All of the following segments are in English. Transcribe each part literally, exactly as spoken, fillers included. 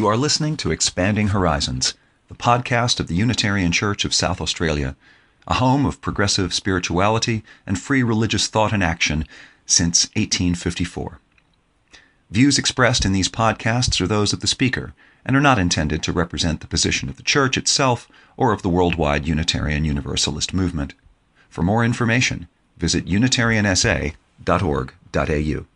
You are listening to Expanding Horizons, the podcast of the Unitarian Church of South Australia, a home of progressive spirituality and free religious thought and action since eighteen fifty-four. Views expressed in these podcasts are those of the speaker and are not intended to represent the position of the Church itself or of the worldwide Unitarian Universalist movement. For more information, visit unitarian s a dot org dot a u.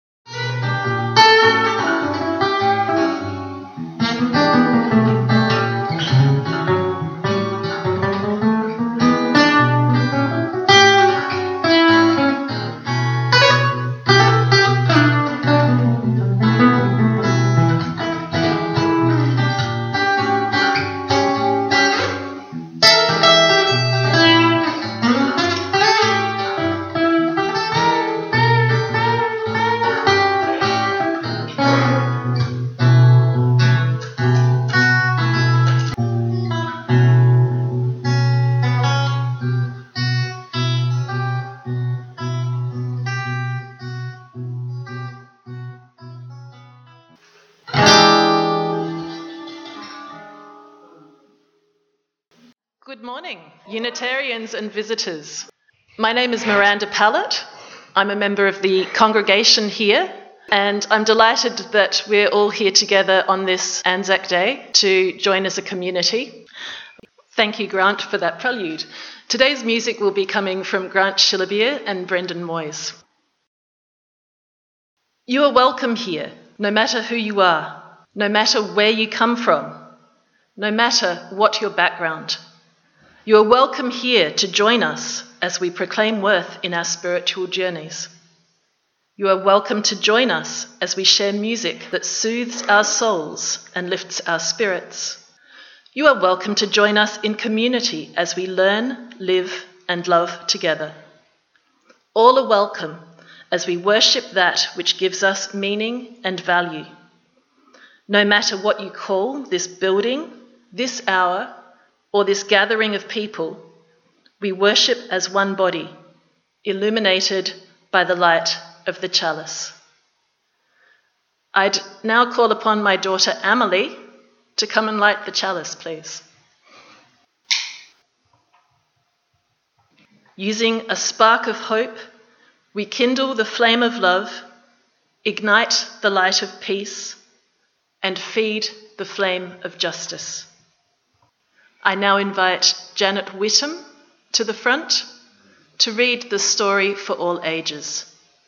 Good morning, Unitarians and visitors. My name is Miranda Pallett. I'm a member of the congregation here, and I'm delighted that we're all here together on this Anzac Day to join as a community. Thank you, Grant, for that prelude. Today's music will be coming from Grant Shillibeer and Brendan Moyes. You are welcome here, no matter who you are, no matter where you come from, no matter what your background. You are welcome here to join us as we proclaim worth in our spiritual journeys. You are welcome to join us as we share music that soothes our souls and lifts our spirits. You are welcome to join us in community as we learn, live, and love together. All are welcome as we worship that which gives us meaning and value. No matter what you call this building, this hour, or this gathering of people, we worship as one body, illuminated by the light of the chalice. I'd now call upon my daughter Amelie to come and light the chalice, please. Using a spark of hope, we kindle the flame of love, ignite the light of peace, and feed the flame of justice. I now invite Janet Whittam to the front to read the story for all ages.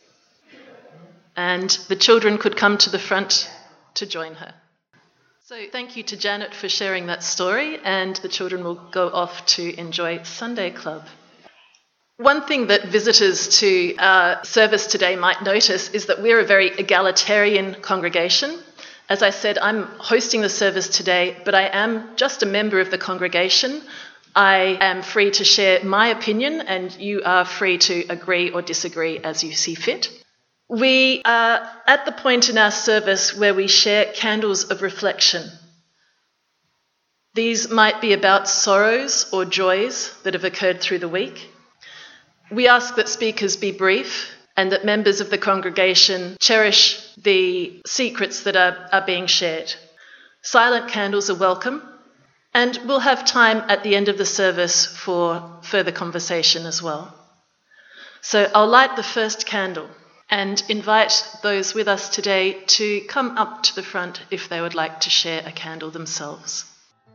And the children could come to the front to join her. So thank you to Janet for sharing that story, and the children will go off to enjoy Sunday Club. One thing that visitors to our service today might notice is that we're a very egalitarian congregation. As I said, I'm hosting the service today, but I am just a member of the congregation. I am free to share my opinion, and you are free to agree or disagree as you see fit. We are at the point in our service where we share candles of reflection. These might be about sorrows or joys that have occurred through the week. We ask that speakers be brief, and that members of the congregation cherish the secrets that are, are being shared. Silent candles are welcome, and we'll have time at the end of the service for further conversation as well. So I'll light the first candle and invite those with us today to come up to the front if they would like to share a candle themselves.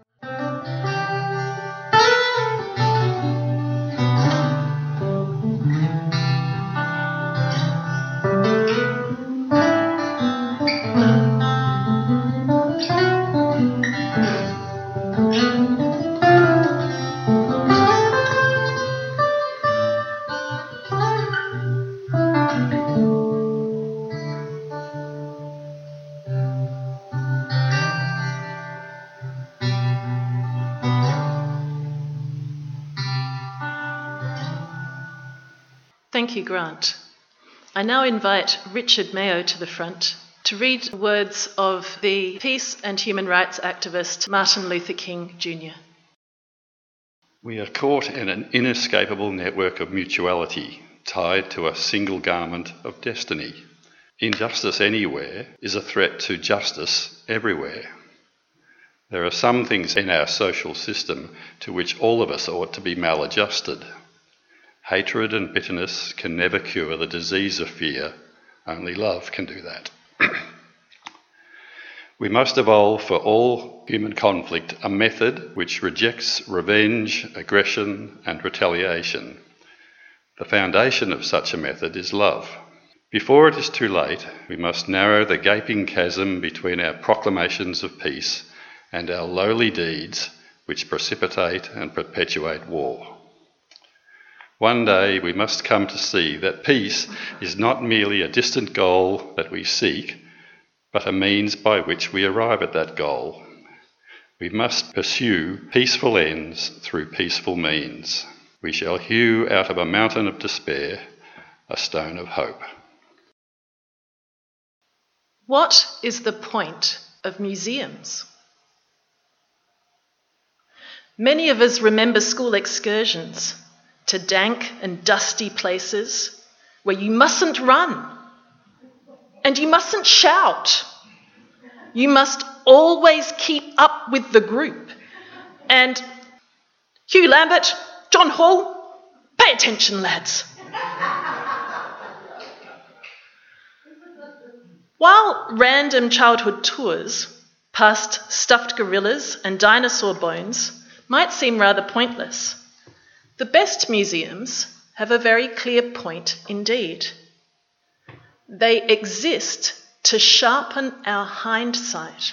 Thank you, Grant. I now invite Richard Mayo to the front to read the words of the peace and human rights activist Martin Luther King Junior We are caught in an inescapable network of mutuality, tied to a single garment of destiny. Injustice anywhere is a threat to justice everywhere. There are some things in our social system to which all of us ought to be maladjusted. Hatred and bitterness can never cure the disease of fear. Only love can do that. We must evolve for all human conflict a method which rejects revenge, aggression, and retaliation. The foundation of such a method is love. Before it is too late, we must narrow the gaping chasm between our proclamations of peace and our lowly deeds which precipitate and perpetuate war. One day we must come to see that peace is not merely a distant goal that we seek, but a means by which we arrive at that goal. We must pursue peaceful ends through peaceful means. We shall hew out of a mountain of despair a stone of hope. What is the point of museums? Many of us remember school excursions to dank and dusty places where you mustn't run and you mustn't shout. You must always keep up with the group. And Hugh Lambert, John Hall, pay attention, lads. While random childhood tours past stuffed gorillas and dinosaur bones might seem rather pointless, the best museums have a very clear point indeed. They exist to sharpen our hindsight.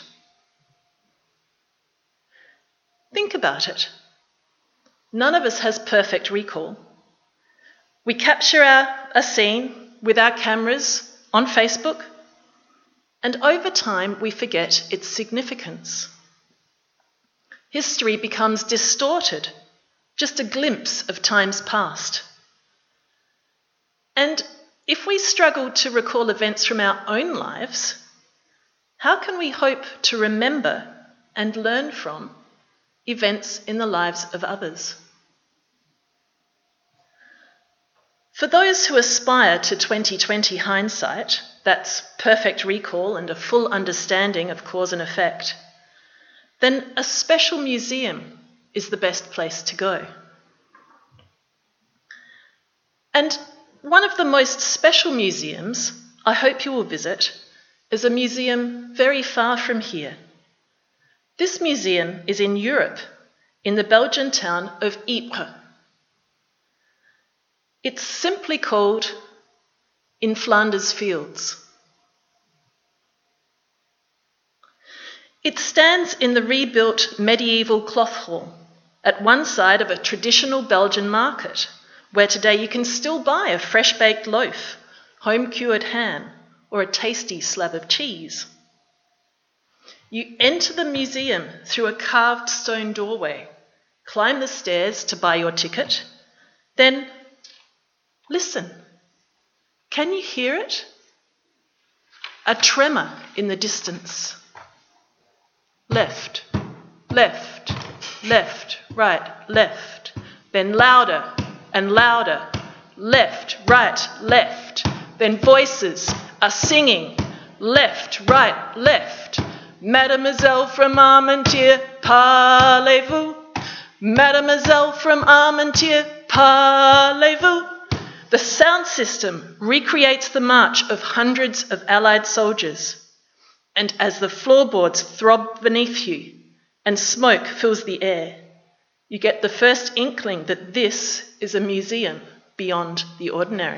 Think about it. None of us has perfect recall. We capture our, a scene with our cameras on Facebook, and over time we forget its significance. History becomes distorted, just a glimpse of times past. And if we struggle to recall events from our own lives, how can we hope to remember and learn from events in the lives of others? For those who aspire to twenty twenty hindsight, that's perfect recall and a full understanding of cause and effect, then a special museum is the best place to go. And one of the most special museums I hope you will visit is a museum very far from here. This museum is in Europe, in the Belgian town of Ypres. It's simply called In Flanders Fields. It stands in the rebuilt medieval cloth hall at one side of a traditional Belgian market, where today you can still buy a fresh-baked loaf, home-cured ham, or a tasty slab of cheese. You enter the museum through a carved stone doorway, climb the stairs to buy your ticket, then listen. Can you hear it? A tremor in the distance. Left, left, left, right, left, then louder and louder, left, right, left, then voices are singing, left, right, left, Mademoiselle from Armentières, parlez-vous, Mademoiselle from Armentières, parlez-vous. The sound system recreates the march of hundreds of Allied soldiers, and as the floorboards throb beneath you and smoke fills the air, you get the first inkling that this is a museum beyond the ordinary.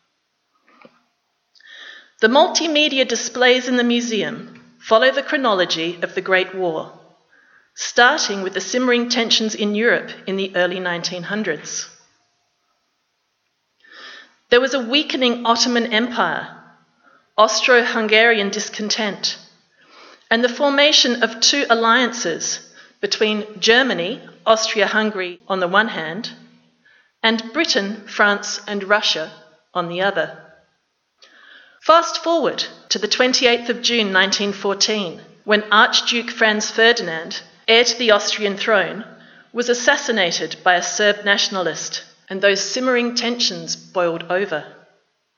The multimedia displays in the museum follow the chronology of the Great War, starting with the simmering tensions in Europe in the early nineteen hundreds. There was a weakening Ottoman Empire, Austro-Hungarian discontent, and the formation of two alliances between Germany, Austria-Hungary on the one hand, and Britain, France, and Russia on the other. Fast forward to the twenty-eighth of June nineteen fourteen, when Archduke Franz Ferdinand, heir to the Austrian throne, was assassinated by a Serb nationalist, and those simmering tensions boiled over.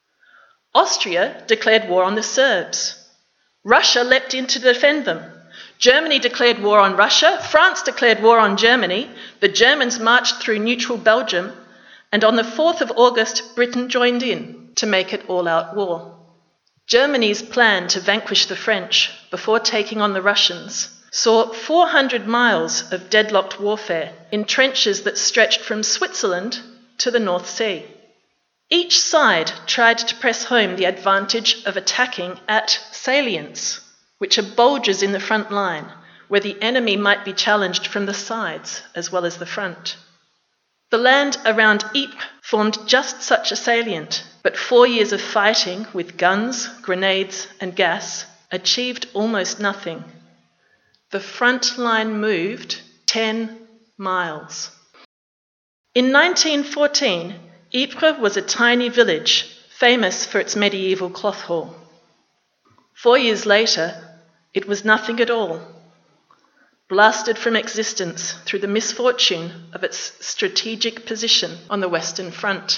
Austria declared war on the Serbs. Russia leapt in to defend them. Germany declared war on Russia, France declared war on Germany, the Germans marched through neutral Belgium, and on the fourth of August, Britain joined in to make it all-out war. Germany's plan to vanquish the French before taking on the Russians saw four hundred miles of deadlocked warfare in trenches that stretched from Switzerland to the North Sea. Each side tried to press home the advantage of attacking at salients, which are bulges in the front line, where the enemy might be challenged from the sides as well as the front. The land around Ypres formed just such a salient, but four years of fighting with guns, grenades, and gas achieved almost nothing. The front line moved ten miles. In nineteen fourteen, Ypres was a tiny village, famous for its medieval cloth hall. Four years later, it was nothing at all, blasted from existence through the misfortune of its strategic position on the Western Front.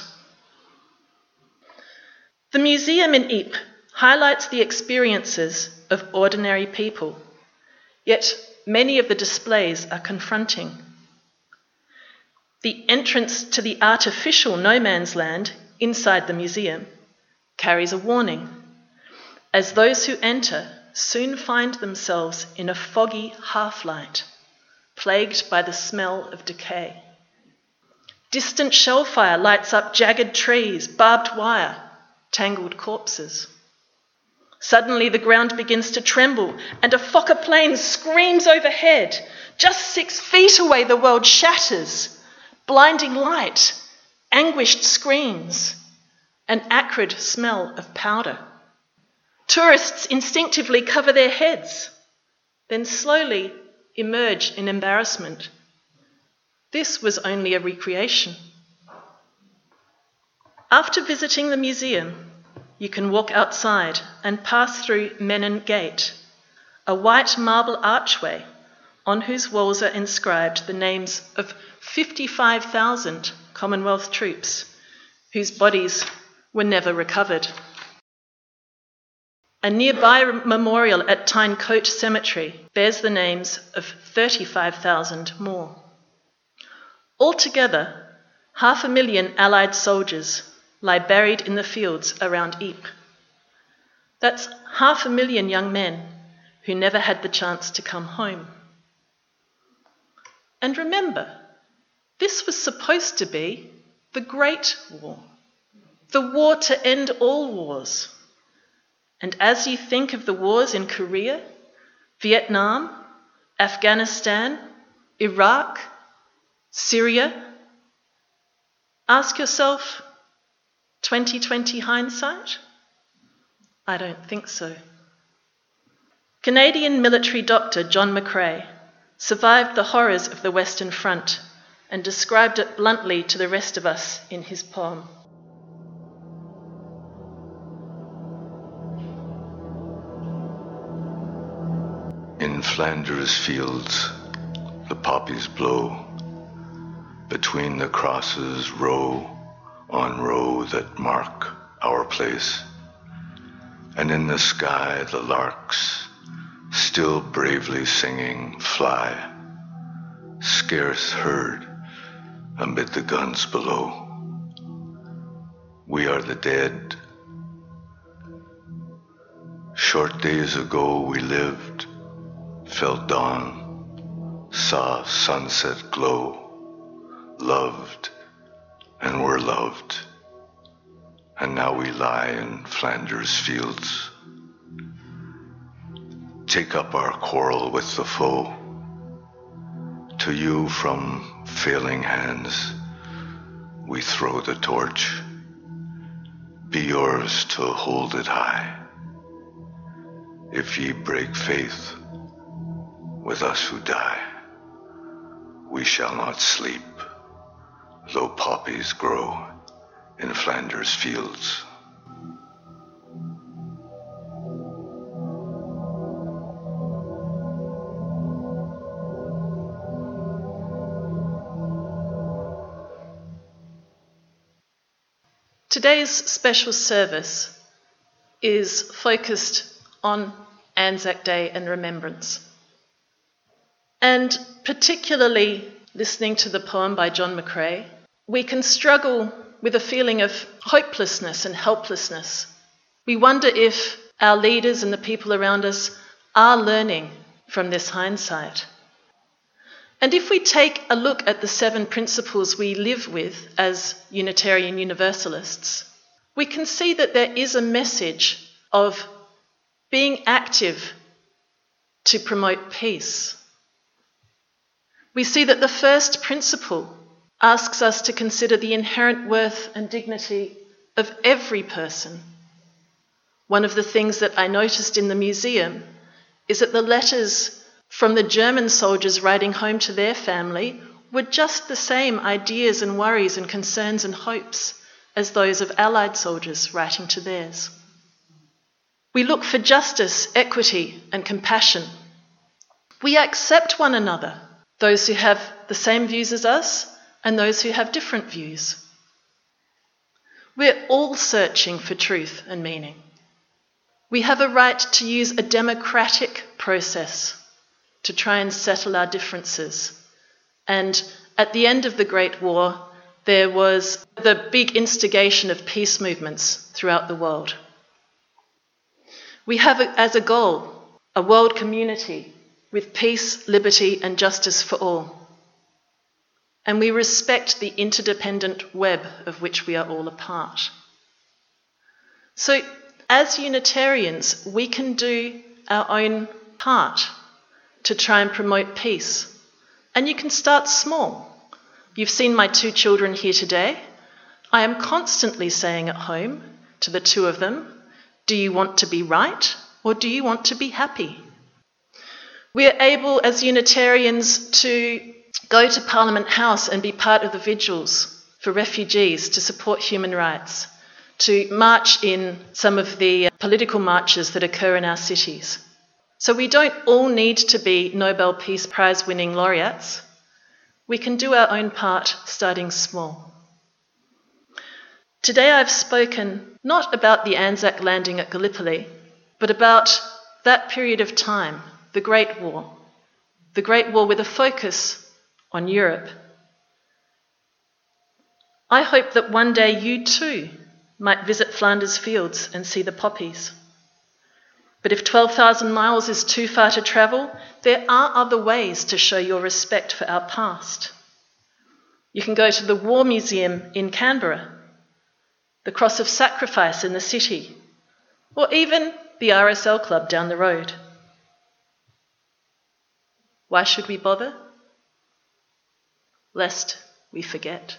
The museum in Ypres highlights the experiences of ordinary people, yet many of the displays are confronting. The entrance to the artificial no man's land inside the museum carries a warning, as those who enter soon find themselves in a foggy half-light, plagued by the smell of decay. Distant shell fire lights up jagged trees, barbed wire, tangled corpses. Suddenly the ground begins to tremble and a Fokker plane screams overhead. Just six feet away the world shatters. Blinding light, anguished screams, an acrid smell of powder. Tourists instinctively cover their heads, then slowly emerge in embarrassment. This was only a recreation. After visiting the museum, you can walk outside and pass through Menin Gate, a white marble archway on whose walls are inscribed the names of fifty-five thousand Commonwealth troops whose bodies were never recovered. A nearby memorial at Tyne Coat Cemetery bears the names of thirty-five thousand more. Altogether, half a million Allied soldiers lie buried in the fields around Ypres. That's half a million young men who never had the chance to come home. And remember, this was supposed to be the Great War, the war to end all wars. And as you think of the wars in Korea, Vietnam, Afghanistan, Iraq, Syria, ask yourself, twenty twenty hindsight? I don't think so. Canadian military doctor John McCrae survived the horrors of the Western Front and described it bluntly to the rest of us in his poem. In Flanders fields, the poppies blow between the crosses, row on row that mark our place. And in the sky, the larks, still bravely singing, fly, scarce heard amid the guns below. We are the dead. Short days ago we lived, felt dawn, saw sunset glow, loved and were loved, and now we lie in Flanders fields. Take up our quarrel with the foe. To you from failing hands we throw the torch. Be yours to hold it high. If ye break faith with us who die, we shall not sleep, though poppies grow in Flanders fields. Today's special service is focused on Anzac Day and remembrance. And particularly listening to the poem by John McCrae, we can struggle with a feeling of hopelessness and helplessness. We wonder if our leaders and the people around us are learning from this hindsight. And if we take a look at the seven principles we live with as Unitarian Universalists, we can see that there is a message of being active to promote peace. We see that the first principle asks us to consider the inherent worth and dignity of every person. One of the things that I noticed in the museum is that the letters from the German soldiers writing home to their family were just the same ideas and worries and concerns and hopes as those of Allied soldiers writing to theirs. We look for justice, equity, and compassion. We accept one another, those who have the same views as us and those who have different views. We're all searching for truth and meaning. We have a right to use a democratic process to try and settle our differences. And at the end of the Great War, there was the big instigation of peace movements throughout the world. We have as a goal a world community with peace, liberty, and justice for all. And we respect the interdependent web of which we are all a part. So, as Unitarians, we can do our own part to try and promote peace. And you can start small. You've seen my two children here today. I am constantly saying at home to the two of them, do you want to be right or do you want to be happy? We are able as Unitarians to go to Parliament House and be part of the vigils for refugees to support human rights, to march in some of the political marches that occur in our cities. So we don't all need to be Nobel Peace Prize winning laureates. We can do our own part starting small. Today I've spoken not about the Anzac landing at Gallipoli, but about that period of time, the Great War, the Great War with a focus on Europe. I hope that one day you too might visit Flanders Fields and see the poppies. But if twelve thousand miles is too far to travel, there are other ways to show your respect for our past. You can go to the War Museum in Canberra, the Cross of Sacrifice in the city, or even the R S L Club down the road. Why should we bother? Lest we forget.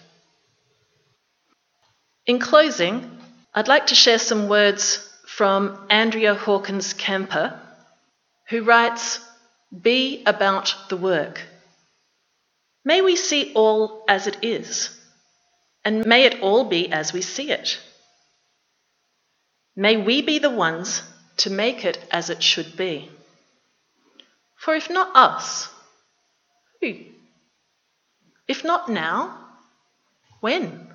In closing, I'd like to share some words from Andrea Hawkins Kemper, who writes, "Be about the work. May we see all as it is, and may it all be as we see it. May we be the ones to make it as it should be. For if not us, who? If not now, when?"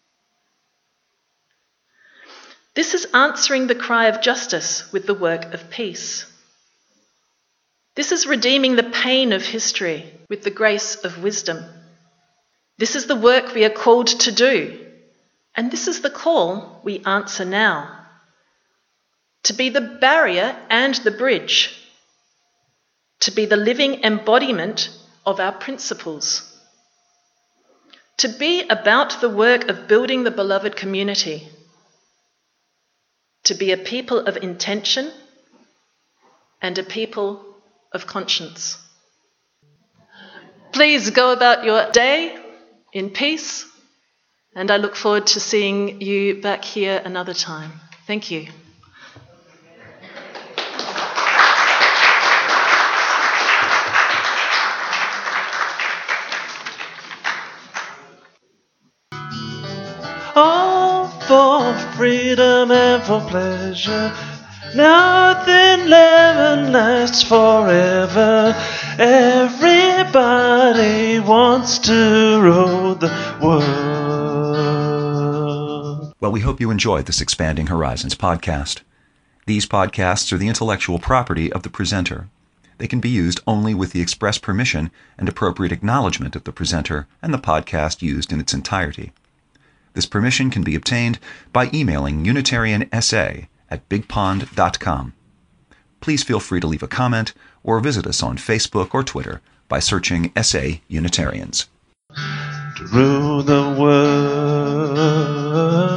This is answering the cry of justice with the work of peace. This is redeeming the pain of history with the grace of wisdom. This is the work we are called to do, and this is the call we answer now. To be the barrier and the bridge. To be the living embodiment of our principles. To be about the work of building the beloved community. To be a people of intention and a people of conscience. Please go about your day in peace, and I look forward to seeing you back here another time. Thank you. All for freedom and for pleasure. Nothing living lasts forever. Everybody wants to rule the world. Well, we hope you enjoyed this Expanding Horizons podcast. These podcasts are the intellectual property of the presenter. They can be used only with the express permission and appropriate acknowledgement of the presenter and the podcast used in its entirety. This permission can be obtained by emailing UnitarianSA at big pond dot com. Please feel free to leave a comment or visit us on Facebook or Twitter by searching S A Unitarians. To rule the world.